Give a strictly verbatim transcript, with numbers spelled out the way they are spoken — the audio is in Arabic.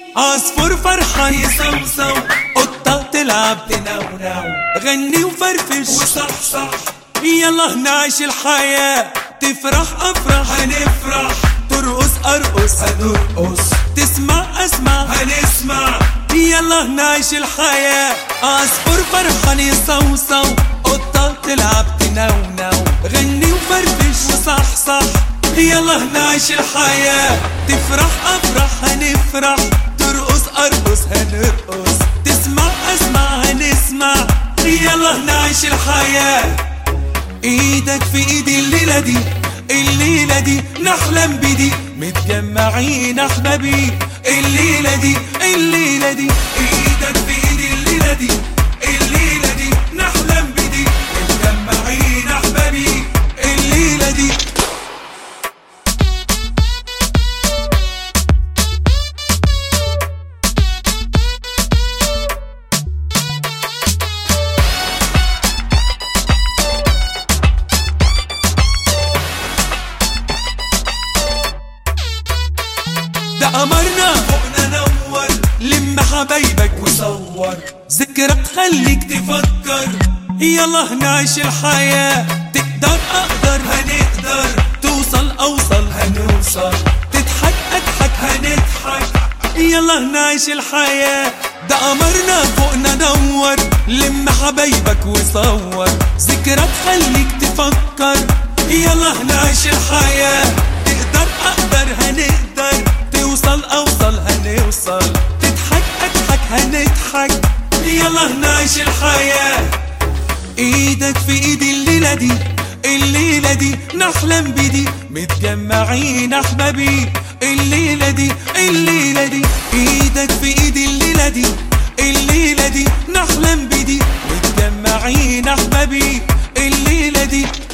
عصفور فرحان يصوصو، قطة تلعب تنونو، غني وفرفش وصحصح، يلا نعيش الحياة، تفرح أفرح هنفرح، ترقص أرقص هنرقص، تسمع أسمع هنسمع، يلا نعيش الحياة. عصفور فرحان يصوصو، قطة تلعب تنونو، غني وفرفش وصحصح، يلا نعيش الحياة، تفرح أفرح هنفرح، ترقص أرقص هنرقص، تسمع أسمع هنسمع، يلا نعيش الحياة. ايدك في ايدي الليلة دي، الليلة دي نحلم بدي، متجمعين احبابي، الليلة دي الليلة دي ايدك في ايدي الليلة دي، الليلة دي نحلم بدي، متجمعين احبابي، الليلة دي. ده قمرنا فوقنا نور، لم حبايبك وصور، ذكرى تخليك تفكر، يلا نعيش الحياة، تقدر أقدر هنقدر، توصل أوصل هنوصل، تضحك أضحك هنضحك، يلا نعيش الحياة. ده قمرنا فوقنا نور، لم حبايبك وصور، ذكرى تخليك تفكر، يلا نعيش الحياة، تقدر أقدر هنقدر، توصل أوصل هنوصل، تضحك أضحك هنضحك، يلا نعيش الحياة. ايدك في ايدي الليلة دي، الليلة دي نحلم بدي، متجمعين احبابي، الليلة دي الليلة دي ايدك في ايدي الليلة دي، الليلة دي نحلم بدي، متجمعين احبابي، الليلة دي.